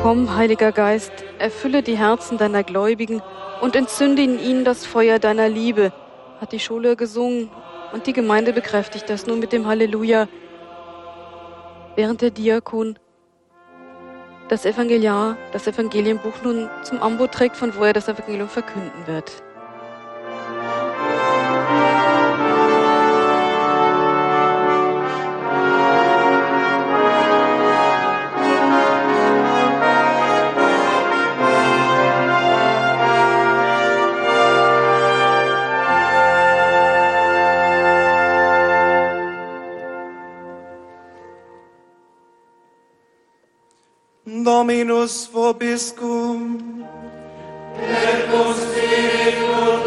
Komm, Heiliger Geist, erfülle die Herzen deiner Gläubigen und entzünde in ihnen das Feuer deiner Liebe, hat die Schule gesungen und die Gemeinde bekräftigt das nun mit dem Halleluja, während der Diakon das Evangelienbuch nun zum Ambo trägt, von wo er das Evangelium verkünden wird. Dominus vobiscum. Et cum spiritu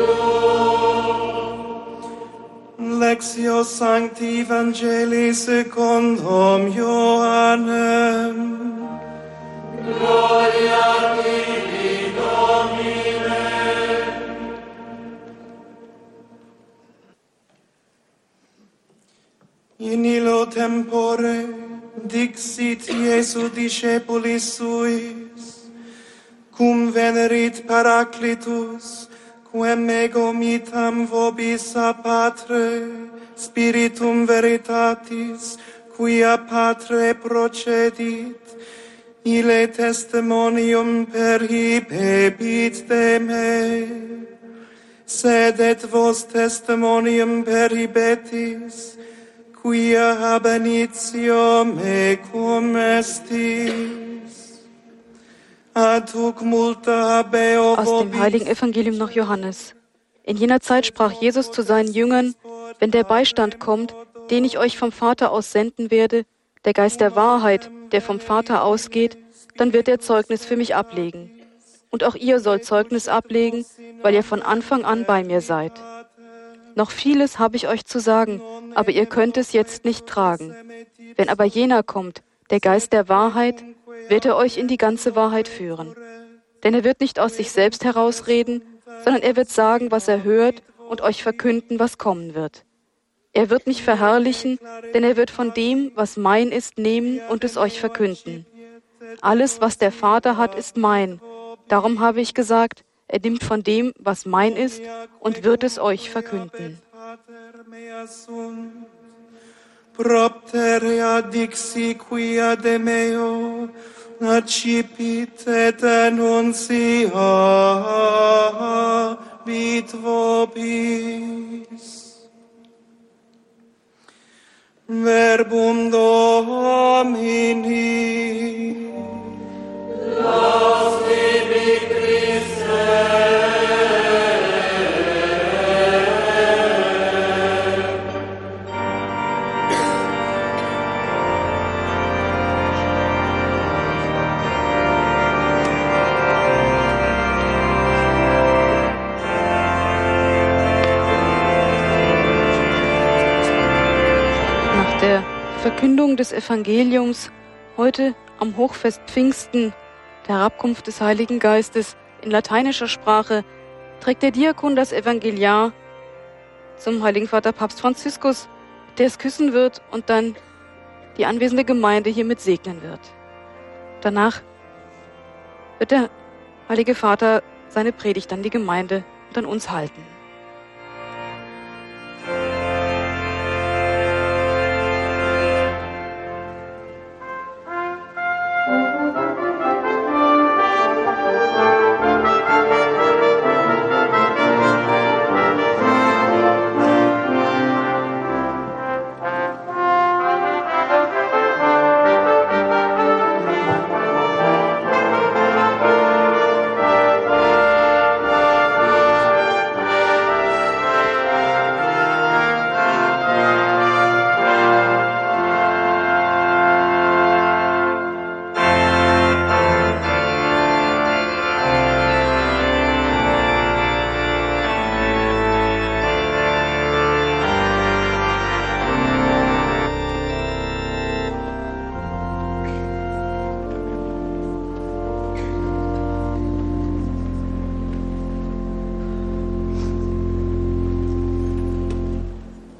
tuo. Lectio Sancti Evangelii secundum Ioannem. Gloria tibi, Domine. In illo tempore dixit Iesu discipulis suis, cum venerit Paraclitus, quem ego mitam vobis a Patre, Spiritum veritatis, quia Patre procedit, ille testimonium perhibebit de me, sed et vos testimonium perhibetis, quia ab initio mecum estis. Ad hoc multa habeo Aus dem heiligen Evangelium nach Johannes. In jener Zeit sprach Jesus zu seinen Jüngern: Wenn der Beistand kommt, den ich euch vom Vater aus senden werde, der Geist der Wahrheit, der vom Vater ausgeht, dann wird er Zeugnis für mich ablegen. Und auch ihr sollt Zeugnis ablegen, weil ihr von Anfang an bei mir seid. Noch vieles habe ich euch zu sagen, aber ihr könnt es jetzt nicht tragen. Wenn aber jener kommt, der Geist der Wahrheit, wird er euch in die ganze Wahrheit führen. Denn er wird nicht aus sich selbst herausreden, sondern er wird sagen, was er hört und euch verkünden, was kommen wird. Er wird mich verherrlichen, denn er wird von dem, was mein ist, nehmen und es euch verkünden. Alles, was der Vater hat, ist mein. Darum habe ich gesagt, er nimmt von dem, was mein ist, und wird es euch verkünden. Propterea dixi quia de meo, accipit et annunciavit vobis. Verbum Domini. Laus tibi Christe. Verkündung des Evangeliums heute am Hochfest Pfingsten, der Herabkunft des Heiligen Geistes in lateinischer Sprache, trägt der Diakon das Evangeliar zum Heiligen Vater Papst Franziskus, der es küssen wird und dann die anwesende Gemeinde hiermit segnen wird. Danach wird der Heilige Vater seine Predigt an die Gemeinde und an uns halten.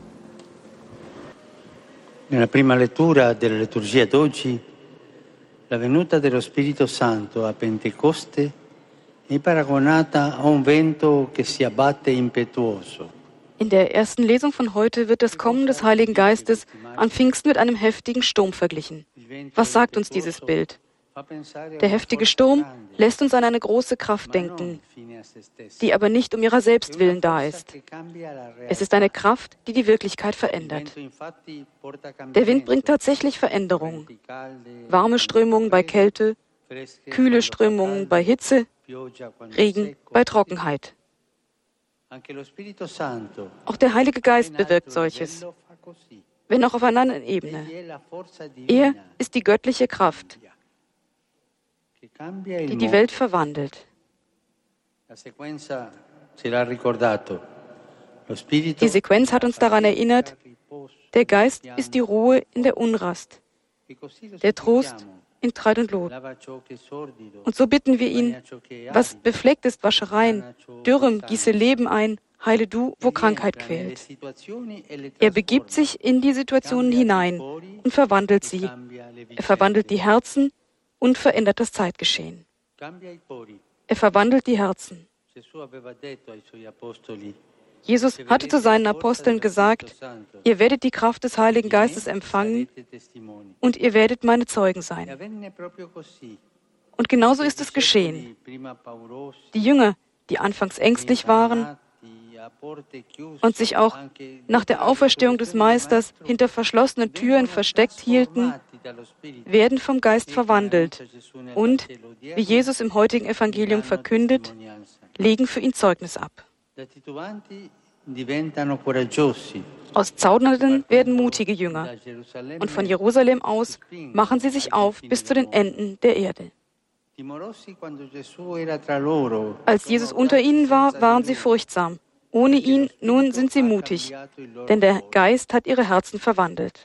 Nella prima lettura della liturgia d'oggi La venuta dello Spirito Santo a Pentecoste è paragonata a un vento che si abbatte impetuoso. In der ersten Lesung von heute wird das Kommen des Heiligen Geistes an Pfingsten mit einem heftigen Sturm verglichen. Was sagt uns dieses Bild? Der heftige Sturm lässt uns an eine große Kraft denken, die aber nicht um ihrer selbst willen da ist. Es ist eine Kraft, die die Wirklichkeit verändert. Der Wind bringt tatsächlich Veränderungen. Warme Strömungen bei Kälte, kühle Strömungen bei Hitze, Regen bei Trockenheit. Auch der Heilige Geist bewirkt solches, wenn auch auf einer anderen Ebene. Er ist die göttliche Kraft, die die Welt verwandelt. Die Sequenz hat uns daran erinnert, der Geist ist die Ruhe in der Unrast, der Trost in Streit und Lot. Und so bitten wir ihn, was befleckt ist, wasche rein, Dürrem gieße Leben ein, heile du, wo Krankheit quält. Er begibt sich in die Situationen hinein und verwandelt sie. Er verwandelt die Herzen und verändert das Zeitgeschehen. Er verwandelt die Herzen. Jesus hatte zu seinen Aposteln gesagt, ihr werdet die Kraft des Heiligen Geistes empfangen und ihr werdet meine Zeugen sein. Und genauso ist es geschehen. Die Jünger, die anfangs ängstlich waren und sich auch nach der Auferstehung des Meisters hinter verschlossenen Türen versteckt hielten, werden vom Geist verwandelt und, wie Jesus im heutigen Evangelium verkündet, legen für ihn Zeugnis ab. Aus Zaudernden werden mutige Jünger und von Jerusalem aus machen sie sich auf bis zu den Enden der Erde. Als Jesus unter ihnen war, waren sie furchtsam. Ohne ihn nun sind sie mutig, denn der Geist hat ihre Herzen verwandelt.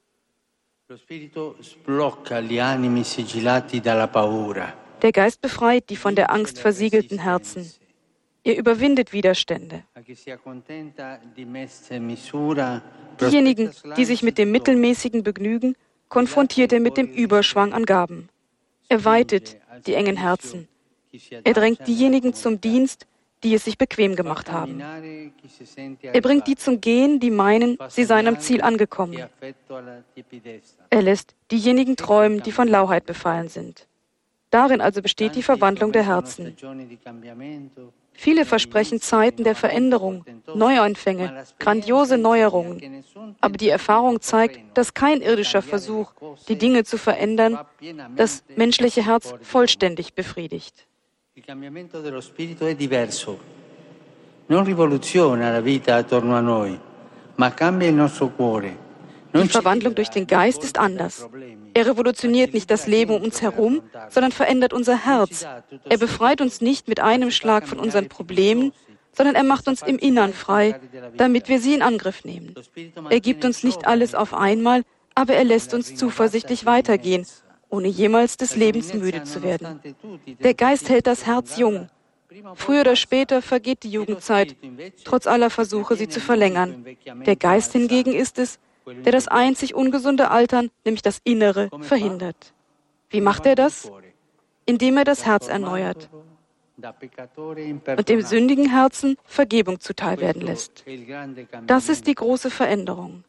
Der Geist befreit die von der Angst versiegelten Herzen. Er überwindet Widerstände. Diejenigen, die sich mit dem Mittelmäßigen begnügen, konfrontiert er mit dem Überschwang an Gaben. Er weitet die engen Herzen. Er drängt diejenigen zum Dienst, die es sich bequem gemacht haben. Er bringt die zum Gehen, die meinen, sie seien am Ziel angekommen. Er lässt diejenigen träumen, die von Lauheit befallen sind. Darin also besteht die Verwandlung der Herzen. Viele versprechen Zeiten der Veränderung, Neuanfänge, grandiose Neuerungen. Aber die Erfahrung zeigt, dass kein irdischer Versuch, die Dinge zu verändern, das menschliche Herz vollständig befriedigt. Il cambiamento dello spirito è diverso. Non rivoluziona la vita attorno a noi, ma cambia il nostro cuore. Die Verwandlung durch den Geist ist anders. Er revolutioniert nicht das Leben um uns herum, sondern verändert unser Herz. Er befreit uns nicht mit einem Schlag von unseren Problemen, sondern er macht uns im Innern frei, damit wir sie in Angriff nehmen. Er gibt uns nicht alles auf einmal, aber er lässt uns zuversichtlich weitergehen, ohne jemals des Lebens müde zu werden. Der Geist hält das Herz jung. Früher oder später vergeht die Jugendzeit, trotz aller Versuche, sie zu verlängern. Der Geist hingegen ist es, der das einzig ungesunde Altern, nämlich das Innere, verhindert. Wie macht er das? Indem er das Herz erneuert und dem sündigen Herzen Vergebung zuteil werden lässt. Das ist die große Veränderung.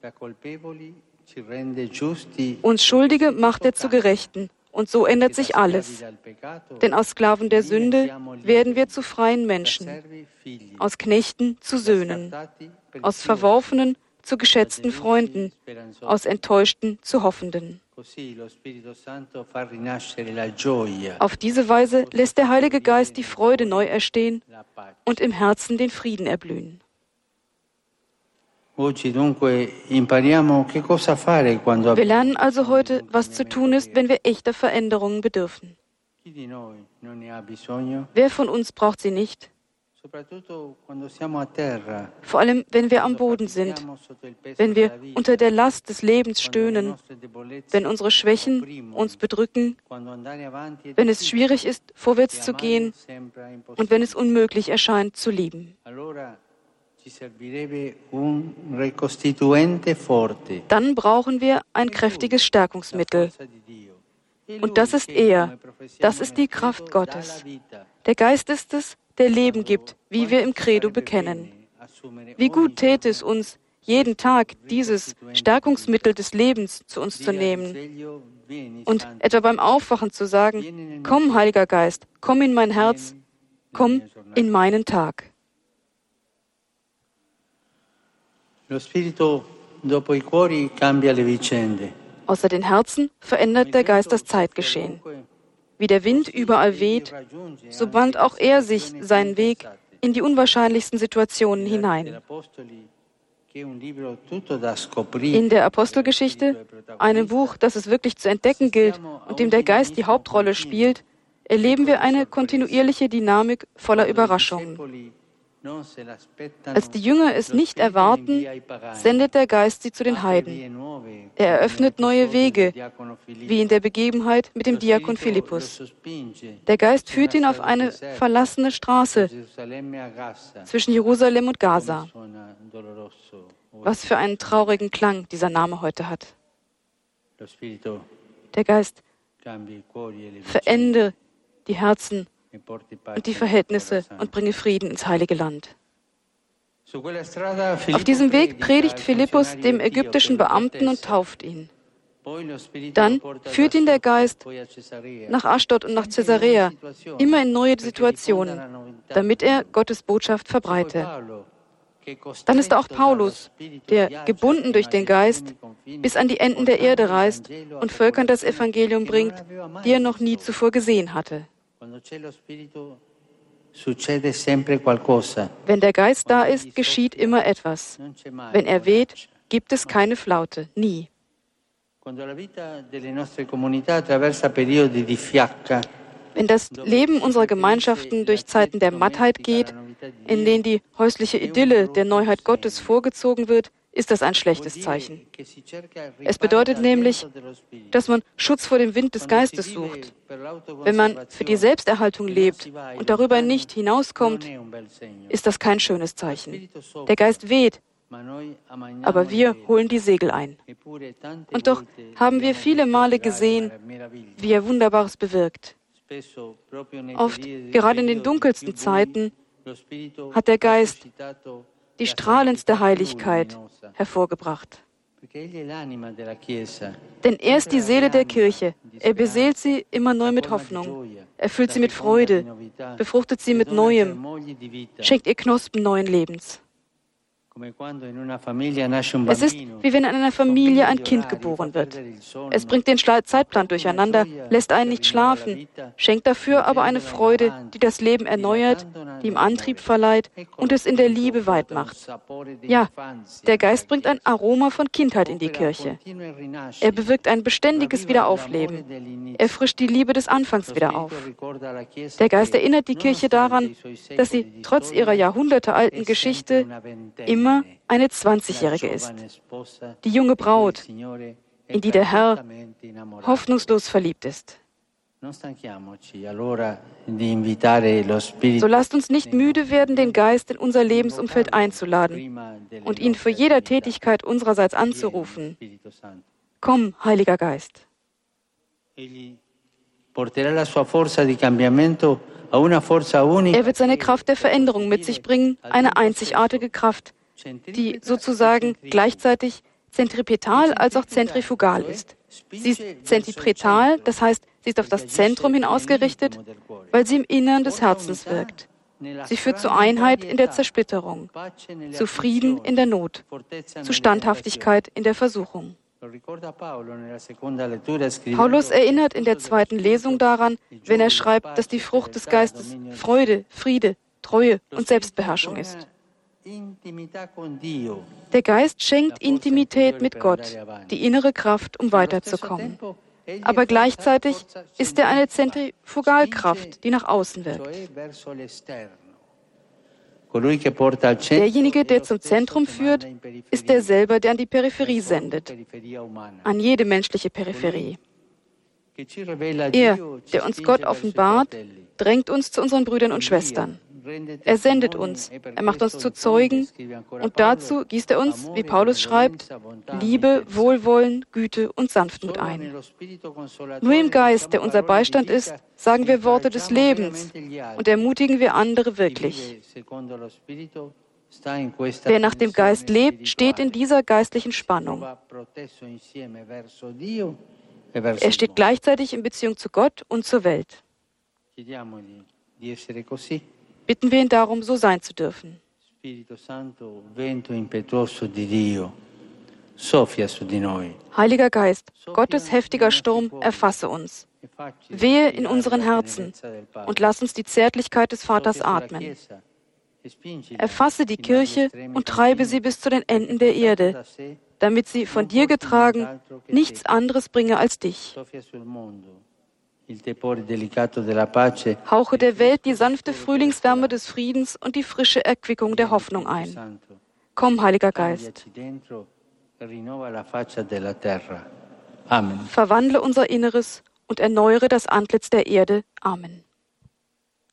Uns Schuldige macht er zu Gerechten, und so ändert sich alles. Denn aus Sklaven der Sünde werden wir zu freien Menschen, aus Knechten zu Söhnen, aus Verworfenen zu geschätzten Freunden, aus Enttäuschten zu Hoffenden. Auf diese Weise lässt der Heilige Geist die Freude neu erstehen und im Herzen den Frieden erblühen. Wir lernen also heute, was zu tun ist, wenn wir echter Veränderungen bedürfen. Wer von uns braucht sie nicht? Vor allem, wenn wir am Boden sind, wenn wir unter der Last des Lebens stöhnen, wenn unsere Schwächen uns bedrücken, wenn es schwierig ist, vorwärts zu gehen und wenn es unmöglich erscheint, zu lieben. Dann brauchen wir ein kräftiges Stärkungsmittel. Und das ist er. Das ist die Kraft Gottes. Der Geist ist es, der Leben gibt, wie wir im Credo bekennen. Wie gut täte es uns, jeden Tag dieses Stärkungsmittel des Lebens zu uns zu nehmen und etwa beim Aufwachen zu sagen, komm, Heiliger Geist, komm in mein Herz, komm in meinen Tag. Außer den Herzen verändert der Geist das Zeitgeschehen. Wie der Wind überall weht, so bahnt auch er sich seinen Weg in die unwahrscheinlichsten Situationen hinein. In der Apostelgeschichte, einem Buch, das es wirklich zu entdecken gilt und dem der Geist die Hauptrolle spielt, erleben wir eine kontinuierliche Dynamik voller Überraschungen. Als die Jünger es nicht erwarten, sendet der Geist sie zu den Heiden. Er eröffnet neue Wege, wie in der Begebenheit mit dem Diakon Philippus. Der Geist führt ihn auf eine verlassene Straße zwischen Jerusalem und Gaza. Was für einen traurigen Klang dieser Name heute hat. Der Geist verändere die Herzen und die Verhältnisse und bringe Frieden ins Heilige Land. Auf diesem Weg predigt Philippus dem ägyptischen Beamten und tauft ihn. Dann führt ihn der Geist nach Aschdod und nach Caesarea, immer in neue Situationen, damit er Gottes Botschaft verbreite. Dann ist da auch Paulus, der, gebunden durch den Geist, bis an die Enden der Erde reist und Völkern das Evangelium bringt, die er noch nie zuvor gesehen hatte. Wenn der Geist da ist, geschieht immer etwas. Wenn er weht, gibt es keine Flaute, nie. Wenn das Leben unserer Gemeinschaften durch Zeiten der Mattheit geht, in denen die häusliche Idylle der Neuheit Gottes vorgezogen wird, ist das ein schlechtes Zeichen. Es bedeutet nämlich, dass man Schutz vor dem Wind des Geistes sucht. Wenn man für die Selbsterhaltung lebt und darüber nicht hinauskommt, ist das kein schönes Zeichen. Der Geist weht, aber wir holen die Segel ein. Und doch haben wir viele Male gesehen, wie er Wunderbares bewirkt. Oft, gerade in den dunkelsten Zeiten, hat der Geist die strahlendste Heiligkeit hervorgebracht. Denn er ist die Seele der Kirche. Er beseelt sie immer neu mit Hoffnung. Er füllt sie mit Freude, befruchtet sie mit Neuem, schenkt ihr Knospen neuen Lebens. Es ist, wie wenn in einer Familie ein Kind geboren wird. Es bringt den Zeitplan durcheinander, lässt einen nicht schlafen, schenkt dafür aber eine Freude, die das Leben erneuert, die ihm Antrieb verleiht und es in der Liebe weit macht. Ja, der Geist bringt ein Aroma von Kindheit in die Kirche. Er bewirkt ein beständiges Wiederaufleben. Er frischt die Liebe des Anfangs wieder auf. Der Geist erinnert die Kirche daran, dass sie trotz ihrer jahrhundertealten Geschichte immer eine 20-Jährige ist, die junge Braut, in die der Herr hoffnungslos verliebt ist. So lasst uns nicht müde werden, den Geist in unser Lebensumfeld einzuladen und ihn für jede Tätigkeit unsererseits anzurufen. Komm, Heiliger Geist. Er wird seine Kraft der Veränderung mit sich bringen, eine einzigartige Kraft, die sozusagen gleichzeitig zentripetal als auch zentrifugal ist. Sie ist zentripetal, das heißt, sie ist auf das Zentrum hin ausgerichtet, weil sie im Innern des Herzens wirkt. Sie führt zu Einheit in der Zersplitterung, zu Frieden in der Not, zu Standhaftigkeit in der Versuchung. Paulus erinnert in der zweiten Lesung daran, wenn er schreibt, dass die Frucht des Geistes Freude, Friede, Treue und Selbstbeherrschung ist. Der Geist schenkt Intimität mit Gott, die innere Kraft, um weiterzukommen. Aber gleichzeitig ist er eine Zentrifugalkraft, die nach außen wirkt. Derjenige, der zum Zentrum führt, ist der selber, der an die Peripherie sendet, an jede menschliche Peripherie. Er, der uns Gott offenbart, drängt uns zu unseren Brüdern und Schwestern. Er sendet uns, er macht uns zu Zeugen und dazu gießt er uns, wie Paulus schreibt, Liebe, Wohlwollen, Güte und Sanftmut ein. Nur im Geist, der unser Beistand ist, sagen wir Worte des Lebens und ermutigen wir andere wirklich. Wer nach dem Geist lebt, steht in dieser geistlichen Spannung. Er steht gleichzeitig in Beziehung zu Gott und zur Welt. Bitten wir ihn darum, so sein zu dürfen. Heiliger Geist, Gottes heftiger Sturm, erfasse uns. Wehe in unseren Herzen und lass uns die Zärtlichkeit des Vaters atmen. Erfasse die Kirche und treibe sie bis zu den Enden der Erde, damit sie, von dir getragen, nichts anderes bringe als dich. Hauche der Welt die sanfte Frühlingswärme des Friedens und die frische Erquickung der Hoffnung ein. Komm, Heiliger Geist. Amen. Verwandle unser Inneres und erneuere das Antlitz der Erde. Amen.